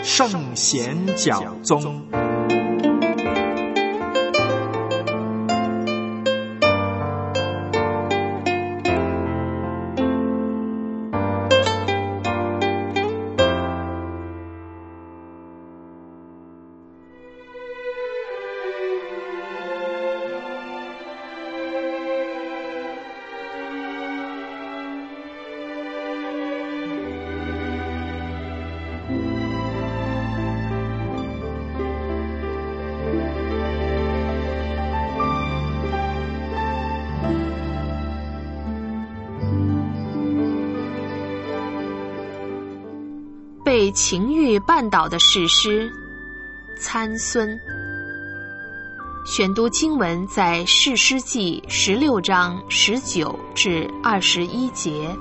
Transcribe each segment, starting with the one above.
圣贤讲宗。 被情欲绊倒的士师参孙。选读经文在士师记16章19至21节。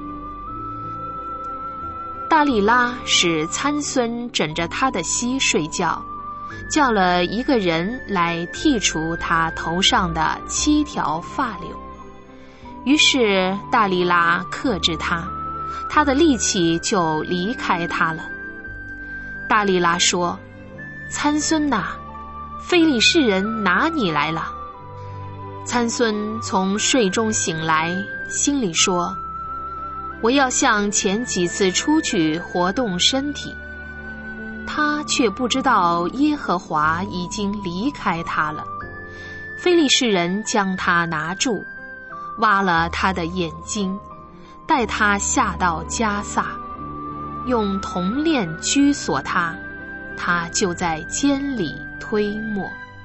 大利拉使参孙枕着他的膝睡觉，叫了一个人来剔除他头上的7条发绺。于是大利拉克制他，他的力气就离开他了。大利拉说：参孙哪，非利士人拿你来了。参孙从睡中醒来，心里说：我要像前几次出去活动身体。他却不知道耶和华已经离开他了。非利士人将他拿住，挖了他的眼睛，带他下到迦萨，用铜链拘锁他，他就在监里推磨。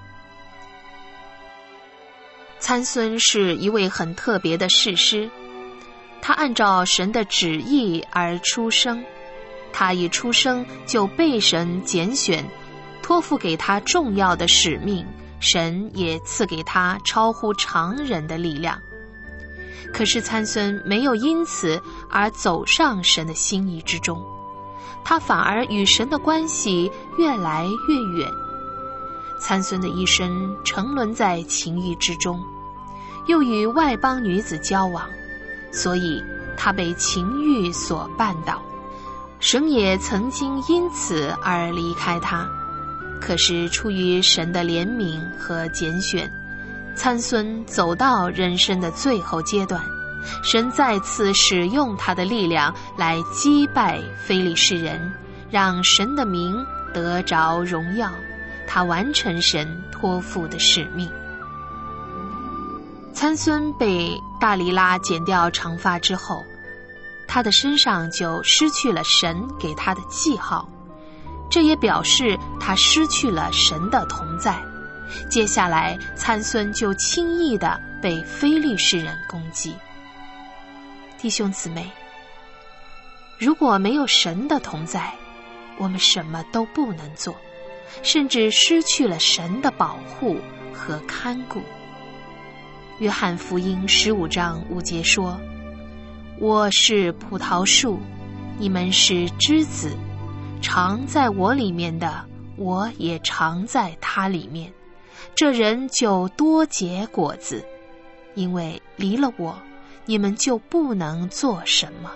参孙是一位很特别的士师，他按照神的旨意而出生，他一出生就被神拣选，托付给他重要的使命，神也赐给他超乎常人的力量。可是参孙没有因此而走上神的心意之中，他反而与神的关系越来越远。参孙的一生沉沦在情欲之中，又与外邦女子交往，所以他被情欲所绊倒。神也曾经因此而离开他，可是出于神的怜悯和拣选，参孙走到人生的最后阶段，神再次使用他的力量来击败非利士人，让神的名得着荣耀，他完成神托付的使命。参孙被大利拉剪掉长发之后，他的身上就失去了神给他的记号，这也表示他失去了神的同在。接下来参孙就轻易地被非利士人攻击。弟兄姊妹，如果没有神的同在，我们什么都不能做，甚至失去了神的保护和看顾。约翰福音15章5节说：我是葡萄树，你们是枝子，常在我里面的，我也常在他里面，这人就多结果子，因为离了我，你们就不能做什么。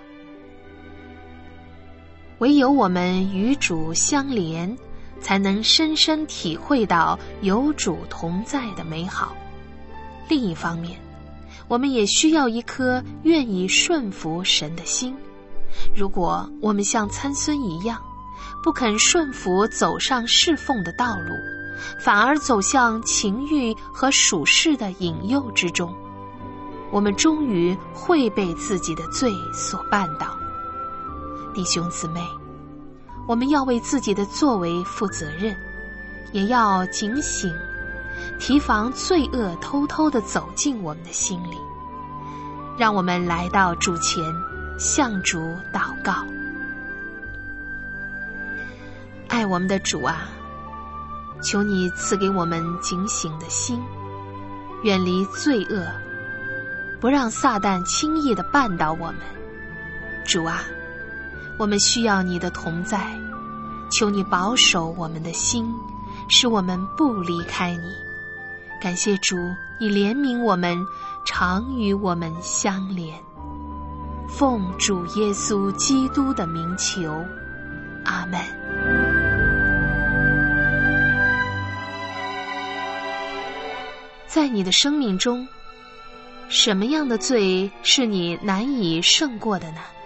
唯有我们与主相连，才能深深体会到有主同在的美好。另一方面，我们也需要一颗愿意顺服神的心。如果我们像参孙一样，不肯顺服走上侍奉的道路，反而走向情欲和属世的引诱之中，我们终于会被自己的罪所绊倒。弟兄姊妹，我们要为自己的作为负责任，也要警醒，提防罪恶偷偷地走进我们的心里。让我们来到主前，向主祷告。爱我们的主啊，求你赐给我们警醒的心，远离罪恶，不让撒旦轻易地绊倒我们。主啊，我们需要你的同在，求你保守我们的心，使我们不离开你。感谢主，你怜悯我们，常与我们相连。奉主耶稣基督的名求，阿们。 在你的生命中，什么样的罪是你难以胜过的呢？